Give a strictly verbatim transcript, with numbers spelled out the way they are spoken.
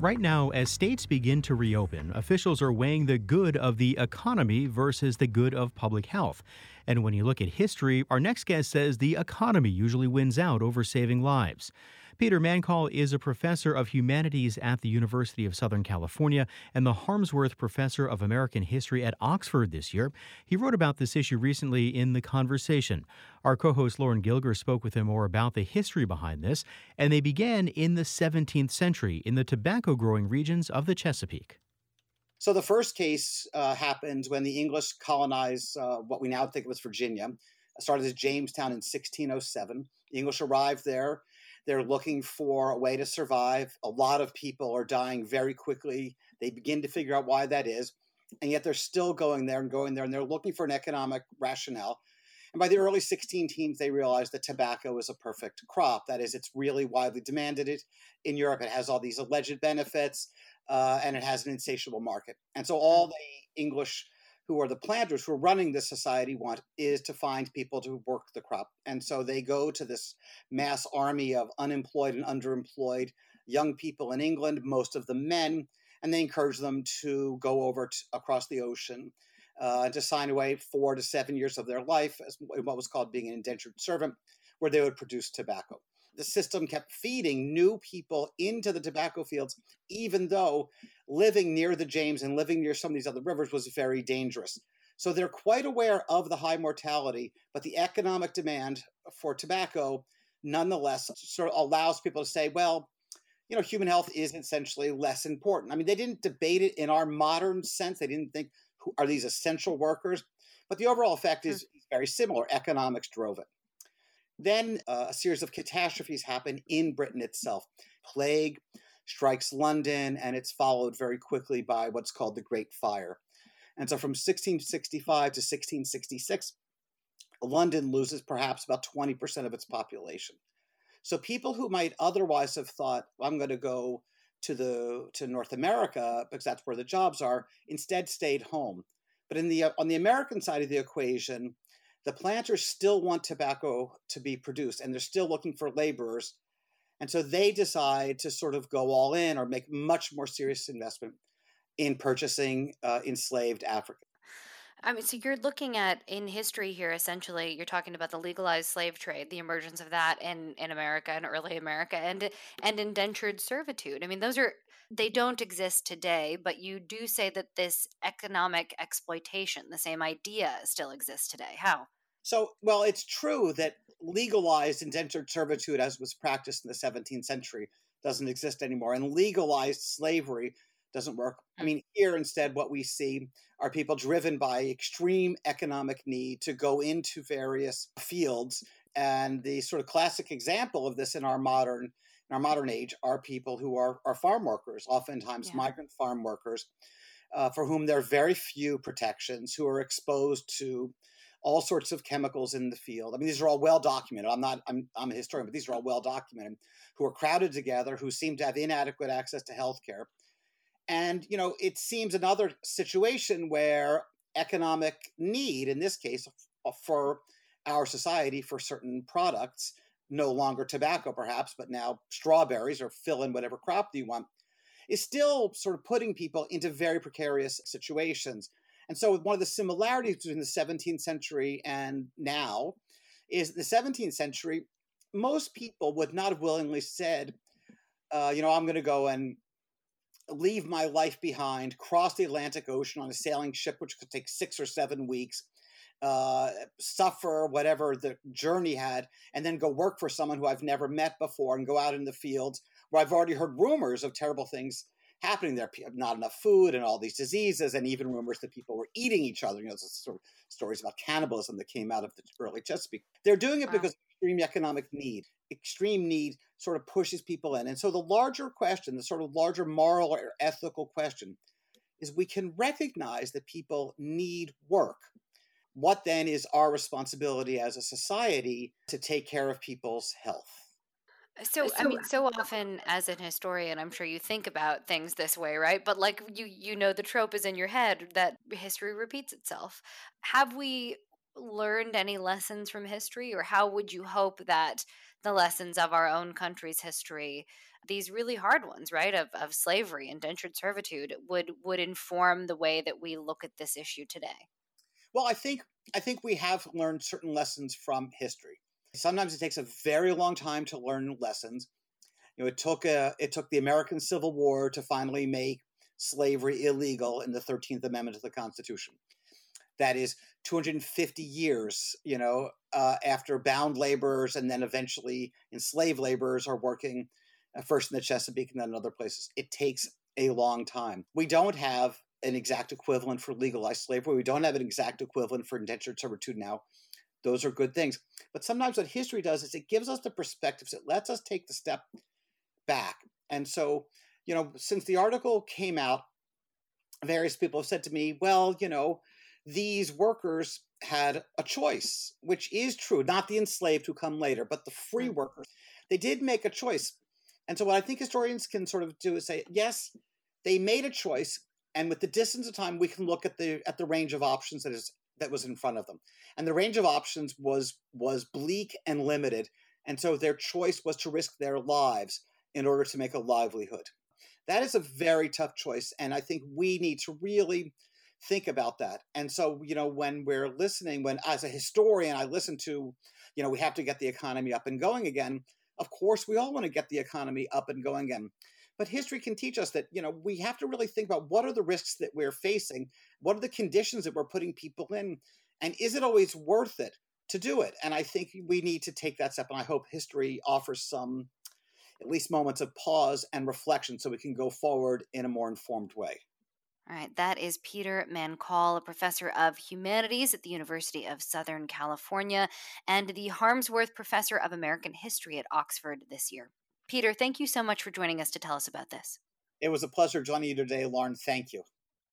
Right now, as states begin to reopen, officials are weighing the good of the economy versus the good of public health. And when you look at history, our next guest says the economy usually wins out over saving lives. Peter Mancall is a professor of humanities at the University of Southern California and the Harmsworth Professor of American History at Oxford this year. He wrote about this issue recently in The Conversation. Our co-host Lauren Gilger spoke with him more about the history behind this, and they began in the seventeenth century in the tobacco-growing regions of the Chesapeake. So the first case uh, happened when the English colonized uh, what we now think of as Virginia. It started as Jamestown in sixteen oh seven. The English arrived there. They're looking for a way to survive. A lot of people are dying very quickly. They begin to figure out why that is. And yet they're still going there and going there, and they're looking for an economic rationale. And by the early sixteen teens, they realized that tobacco is a perfect crop. That is, it's really widely demanded it in Europe. It has all these alleged benefits, uh, and it has an insatiable market. And so all the English who are the planters who are running this society want is to find people to work the crop. And so they go to this mass army of unemployed and underemployed young people in England, most of them men, and they encourage them to go over to, across the ocean uh, to sign away four to seven years of their life as what was called being an indentured servant, where they would produce tobacco. The system kept feeding new people into the tobacco fields, even though living near the James and living near some of these other rivers was very dangerous. So they're quite aware of the high mortality, but the economic demand for tobacco nonetheless sort of allows people to say, well, you know, human health is essentially less important. I mean, they didn't debate it in our modern sense. They didn't think, who are these essential workers? But the overall effect is very similar. Economics drove it. Then uh, a series of catastrophes happen in Britain itself. Plague strikes London, and it's followed very quickly by what's called the Great Fire. And so from sixteen sixty-five to sixteen sixty-six, London loses perhaps about twenty percent of its population. So people who might otherwise have thought, well, I'm going to go to the to North America because that's where the jobs are, instead stayed home. But in the on the American side of the equation, the planters still want tobacco to be produced, and they're still looking for laborers. And so they decide to sort of go all in or make much more serious investment in purchasing uh, enslaved Africans. I mean, so you're looking at in history here, essentially, you're talking about the legalized slave trade, the emergence of that in, in America and early America, and and indentured servitude. I mean, those are they don't exist today, but you do say that this economic exploitation, the same idea, still exists today. How? So, well, it's true that legalized indentured servitude, as was practiced in the seventeenth century, doesn't exist anymore, and legalized slavery doesn't work. I mean, here instead, what we see are people driven by extreme economic need to go into various fields. And the sort of classic example of this in our modern in our modern age are people who are, are farm workers, oftentimes Yeah. migrant farm workers, uh, for whom there are very few protections, who are exposed to all sorts of chemicals in the field. I mean, these are all well documented. I'm not, I'm, I'm a historian, but these are all well documented, who are crowded together, who seem to have inadequate access to healthcare. And, you know, it seems another situation where economic need, in this case, for our society, for certain products, no longer tobacco perhaps, but now strawberries or fill in whatever crop you want, is still sort of putting people into very precarious situations. And so one of the similarities between the seventeenth century and now is in the seventeenth century, most people would not have willingly said, uh, you know, I'm going to go and leave my life behind, cross the Atlantic Ocean on a sailing ship, which could take six or seven weeks, uh, suffer whatever the journey had, and then go work for someone who I've never met before and go out in the fields where I've already heard rumors of terrible things happening there, not enough food and all these diseases, and even rumors that people were eating each other. You know, sort of stories about cannibalism that came out of the early Chesapeake. They're doing it Wow. because of extreme economic need. Extreme need sort of pushes people in. And so the larger question, the sort of larger moral or ethical question, is we can recognize that people need work. What then is our responsibility as a society to take care of people's health? So, I mean, so often as an historian, I'm sure you think about things this way, right? But like you, you know, the trope is in your head that history repeats itself. Have we learned any lessons from history, or how would you hope that the lessons of our own country's history these really hard ones, right, of, of slavery, indentured servitude, would would inform the way that we look at this issue today? Well, I think I think we have learned certain lessons from history. Sometimes it takes a very long time to learn lessons. You know, it took a, it took the American Civil War to finally make slavery illegal in the thirteenth Amendment to the Constitution. That is two hundred fifty years, you know, uh, after bound laborers and then eventually enslaved laborers are working uh, first in the Chesapeake and then in other places. It takes a long time. We don't have an exact equivalent for legalized slavery. We don't have an exact equivalent for indentured servitude now. Those are good things. But sometimes what history does is it gives us the perspectives. It lets us take the step back. And so, you know, since the article came out, various people have said to me, well, you know, these workers had a choice, which is true, not the enslaved who come later, but the free workers. They did make a choice. And so what I think historians can sort of do is say, yes, they made a choice. And with the distance of time, we can look at the at the range of options that is that was in front of them. And the range of options was was bleak and limited. And so their choice was to risk their lives in order to make a livelihood. That is a very tough choice. And I think we need to really think about that. And so, you know, when we're listening, when as a historian, I listen to, you know, we have to get the economy up and going again. Of course, we all want to get the economy up and going again. But history can teach us that, you know, we have to really think about what are the risks that we're facing? What are the conditions that we're putting people in? And is it always worth it to do it? And I think we need to take that step. And I hope history offers some, at least moments of pause and reflection so we can go forward in a more informed way. All right, that is Peter Mancall, a professor of humanities at the University of Southern California and the Harmsworth Professor of American History at Oxford this year. Peter, thank you so much for joining us to tell us about this. It was a pleasure joining you today, Lauren. Thank you.